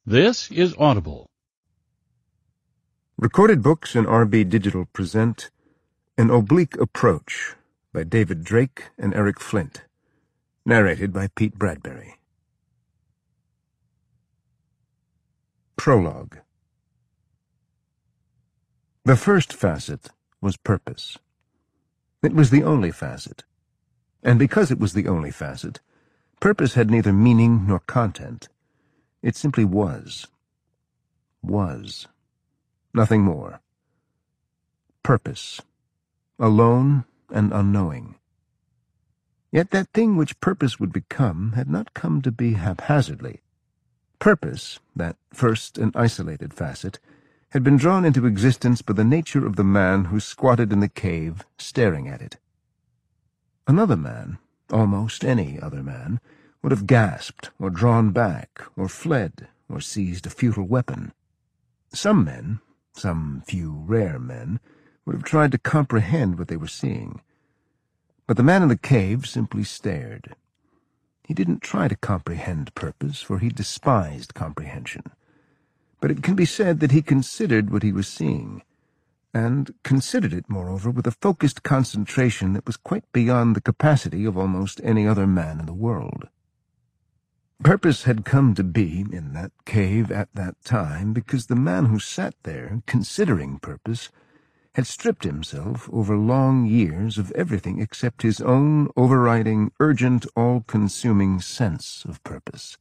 This is Audible. Recorded Books and RB Digital present An Oblique Approach by David Drake and Eric Flint. Narrated by Pete Bradbury. Prologue. The first facet was purpose. It was the only facet. And because it was the only facet, purpose had neither meaning nor content. It simply was. Was. Nothing more. Purpose. Alone and unknowing. Yet that thing which purpose would become had not come to be haphazardly. Purpose, that first and isolated facet, had been drawn into existence by the nature of the man who squatted in the cave, staring at it. Another man, almost any other man, would have gasped, or drawn back, or fled, or seized a futile weapon. Some men, some few rare men, would have tried to comprehend what they were seeing. But the man in the cave simply stared. He didn't try to comprehend purpose, for he despised comprehension. But it can be said that he considered what he was seeing, and considered it, moreover, with a focused concentration that was quite beyond the capacity of almost any other man in the world. Purpose had come to be in that cave at that time because the man who sat there, considering purpose, had stripped himself over long years of everything except his own overriding, urgent, all-consuming sense of purpose.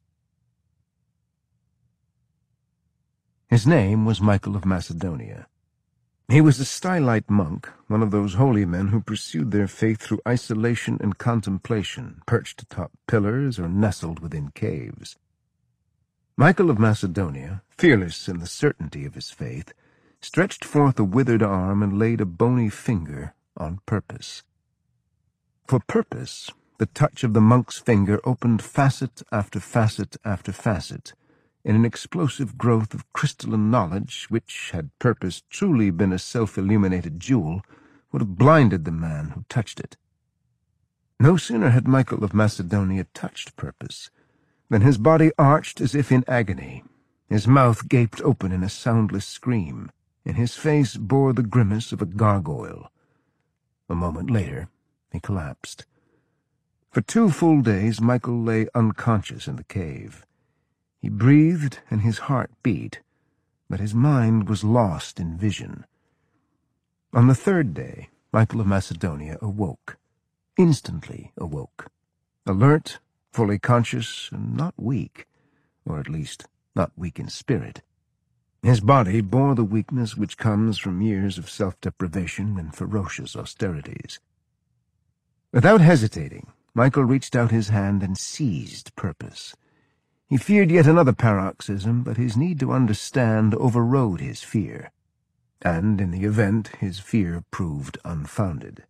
His name was Michael of Macedonia. He was a stylite monk, one of those holy men who pursued their faith through isolation and contemplation, perched atop pillars or nestled within caves. Michael of Macedonia, fearless in the certainty of his faith, stretched forth a withered arm and laid a bony finger on purpose. For purpose, the touch of the monk's finger opened facet after facet after facet, in an explosive growth of crystalline knowledge which, had purpose truly been a self-illuminated jewel, would have blinded the man who touched it. No sooner had Michael of Macedonia touched purpose than his body arched as if in agony, his mouth gaped open in a soundless scream, and his face bore the grimace of a gargoyle. A moment later, he collapsed. For 2 full days Michael lay unconscious in the cave. He breathed and his heart beat, but his mind was lost in vision. On the 3rd day, Michael of Macedonia awoke, instantly awoke, alert, fully conscious, and not weak, or at least not weak in spirit. His body bore the weakness which comes from years of self-deprivation and ferocious austerities. Without hesitating, Michael reached out his hand and seized purpose. He feared yet another paroxysm, but his need to understand overrode his fear, and in the event his fear proved unfounded.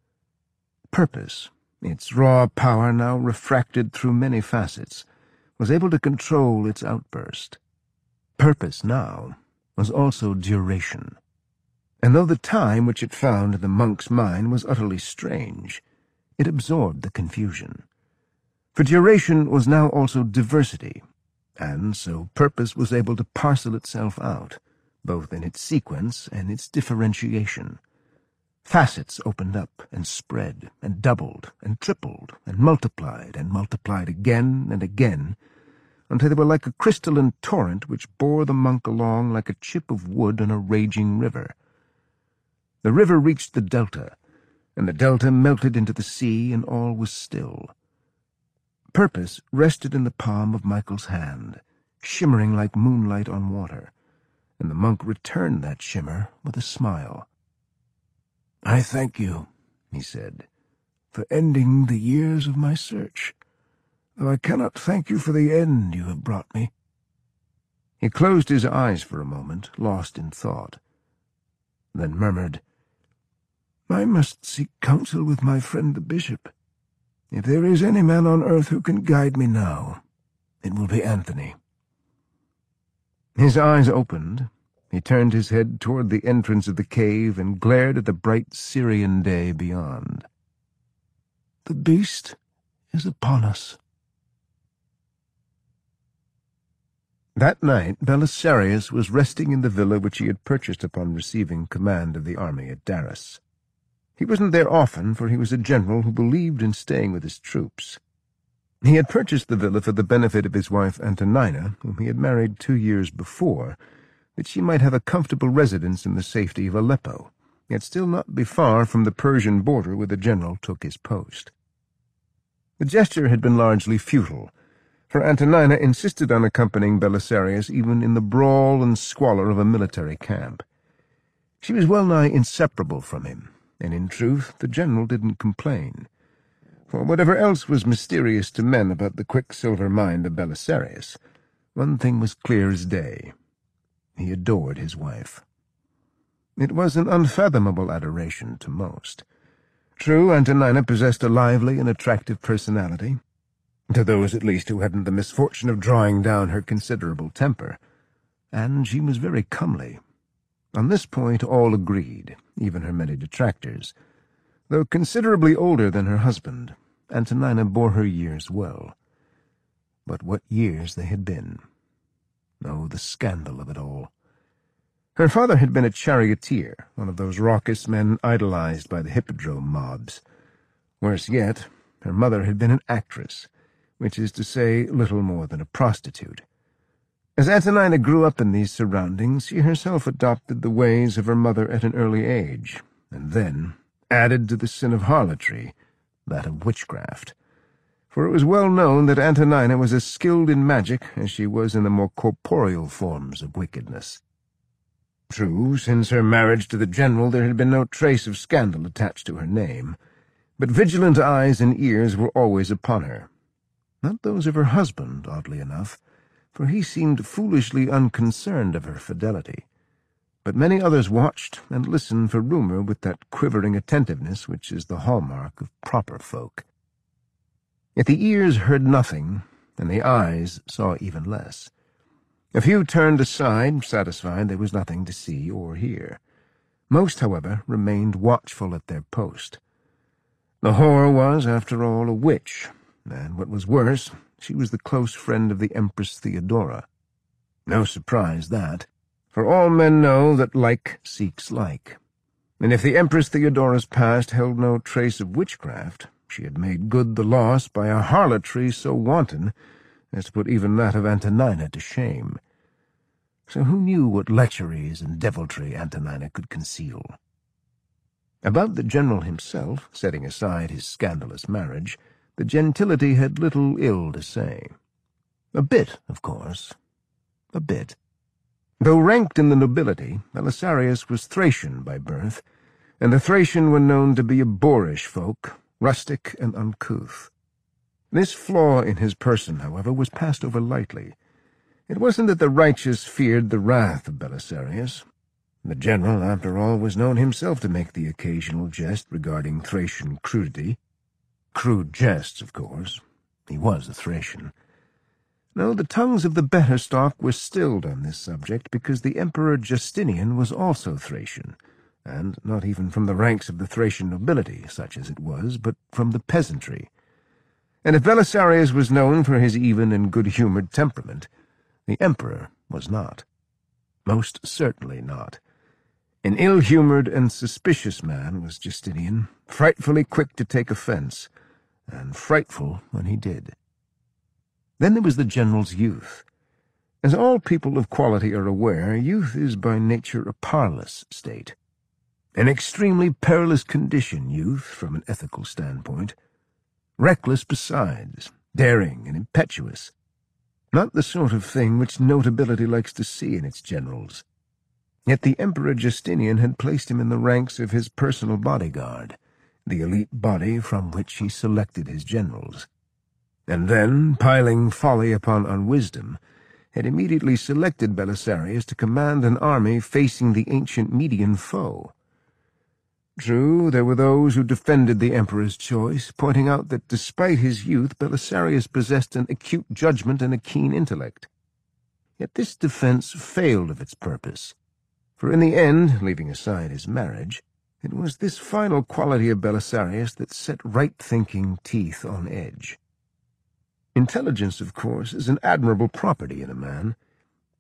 Purpose, its raw power now refracted through many facets, was able to control its outburst. Purpose now was also duration, and though the time which it found in the monk's mind was utterly strange, it absorbed the confusion. For duration was now also diversity, and so purpose was able to parcel itself out, both in its sequence and its differentiation. Facets opened up and spread and doubled and tripled and multiplied again and again, until they were like a crystalline torrent which bore the monk along like a chip of wood on a raging river. The river reached the delta, and the delta melted into the sea, and all was still. Purpose rested in the palm of Michael's hand, shimmering like moonlight on water, and the monk returned that shimmer with a smile. "I thank you," he said, "for ending the years of my search, though I cannot thank you for the end you have brought me." He closed his eyes for a moment, lost in thought, then murmured, "I must seek counsel with my friend the bishop. If there is any man on earth who can guide me now, it will be Anthony." His eyes opened. He turned his head toward the entrance of the cave and glared at the bright Syrian day beyond. "The beast is upon us." That night Belisarius was resting in the villa which he had purchased upon receiving command of the army at Daras. He wasn't there often, for he was a general who believed in staying with his troops. He had purchased the villa for the benefit of his wife Antonina, whom he had married 2 years before, that she might have a comfortable residence in the safety of Aleppo, yet still not be far from the Persian border where the general took his post. The gesture had been largely futile, for Antonina insisted on accompanying Belisarius even in the brawl and squalor of a military camp. She was well-nigh inseparable from him, and in truth the general didn't complain. For whatever else was mysterious to men about the quicksilver mind of Belisarius, one thing was clear as day. He adored his wife. It was an unfathomable adoration to most. True, Antonina possessed a lively and attractive personality, to those at least who hadn't the misfortune of drawing down her considerable temper, and she was very comely. On this point all agreed, even her many detractors. Though considerably older than her husband, Antonina bore her years well. But what years they had been! Oh, the scandal of it all! Her father had been a charioteer, one of those raucous men idolized by the hippodrome mobs. Worse yet, her mother had been an actress, which is to say little more than a prostitute. As Antonina grew up in these surroundings, she herself adopted the ways of her mother at an early age, and then added to the sin of harlotry, that of witchcraft. For it was well known that Antonina was as skilled in magic as she was in the more corporeal forms of wickedness. True, since her marriage to the general there had been no trace of scandal attached to her name, but vigilant eyes and ears were always upon her. Not those of her husband, oddly enough, for he seemed foolishly unconcerned of her fidelity. But many others watched and listened for rumor with that quivering attentiveness which is the hallmark of proper folk. Yet the ears heard nothing, and the eyes saw even less. A few turned aside, satisfied there was nothing to see or hear. Most, however, remained watchful at their post. The whore was, after all, a witch, and what was worse, she was the close friend of the Empress Theodora. No surprise, that, for all men know that like seeks like. And if the Empress Theodora's past held no trace of witchcraft, she had made good the loss by a harlotry so wanton as to put even that of Antonina to shame. So who knew what lecheries and deviltry Antonina could conceal? About the general himself, setting aside his scandalous marriage, the gentility had little ill to say. A bit, of course. A bit. Though ranked in the nobility, Belisarius was Thracian by birth, and the Thracian were known to be a boorish folk, rustic and uncouth. This flaw in his person, however, was passed over lightly. It wasn't that the righteous feared the wrath of Belisarius. The general, after all, was known himself to make the occasional jest regarding Thracian crudity. Crude jests, of course. He was a Thracian. No, the tongues of the better stock were stilled on this subject because the Emperor Justinian was also Thracian, and not even from the ranks of the Thracian nobility, such as it was, but from the peasantry. And if Belisarius was known for his even and good-humoured temperament, the Emperor was not. Most certainly not. An ill-humoured and suspicious man was Justinian, frightfully quick to take offence, and frightful when he did. Then there was the general's youth. As all people of quality are aware, youth is by nature a parlous state. An extremely perilous condition, youth, from an ethical standpoint. Reckless besides, daring and impetuous. Not the sort of thing which notability likes to see in its generals. Yet the Emperor Justinian had placed him in the ranks of his personal bodyguard, the elite body from which he selected his generals. And then, piling folly upon unwisdom, had immediately selected Belisarius to command an army facing the ancient Median foe. True, there were those who defended the emperor's choice, pointing out that despite his youth Belisarius possessed an acute judgment and a keen intellect. Yet this defense failed of its purpose, for in the end, leaving aside his marriage, it was this final quality of Belisarius that set right-thinking teeth on edge. Intelligence, of course, is an admirable property in a man,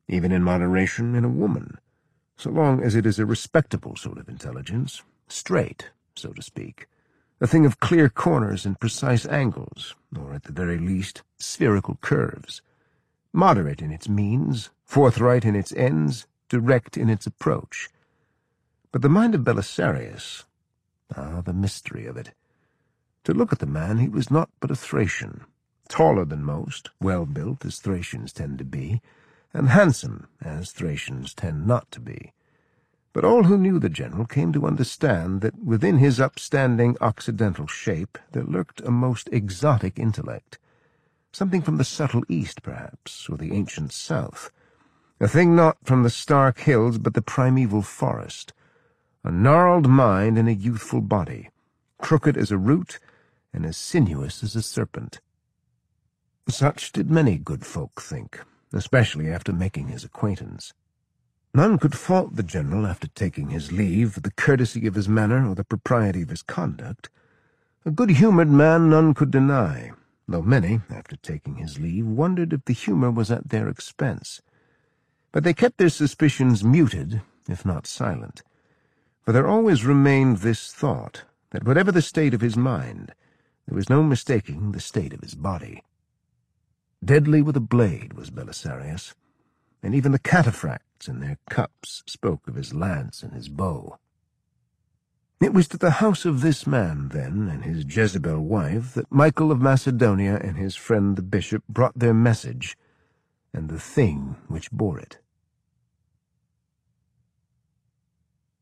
even in moderation in a woman, so long as it is a respectable sort of intelligence, straight, so to speak, a thing of clear corners and precise angles, or at the very least spherical curves, moderate in its means, forthright in its ends, direct in its approach. But the mind of Belisarius, the mystery of it. To look at the man, he was not but a Thracian, taller than most, well-built as Thracians tend to be, and handsome as Thracians tend not to be. But all who knew the general came to understand that within his upstanding Occidental shape there lurked a most exotic intellect, something from the subtle East, perhaps, or the ancient South, a thing not from the stark hills but the primeval forest, a gnarled mind in a youthful body, crooked as a root and as sinuous as a serpent. Such did many good folk think, especially after making his acquaintance. None could fault the general after taking his leave for the courtesy of his manner or the propriety of his conduct. A good-humoured man none could deny, though many, after taking his leave, wondered if the humour was at their expense. But they kept their suspicions muted, if not silent, for there always remained this thought, that whatever the state of his mind, there was no mistaking the state of his body. Deadly with a blade was Belisarius, and even the cataphracts in their cups spoke of his lance and his bow. It was to the house of this man, then, and his Jezebel wife, that Michael of Macedonia and his friend the bishop brought their message, and the thing which bore it.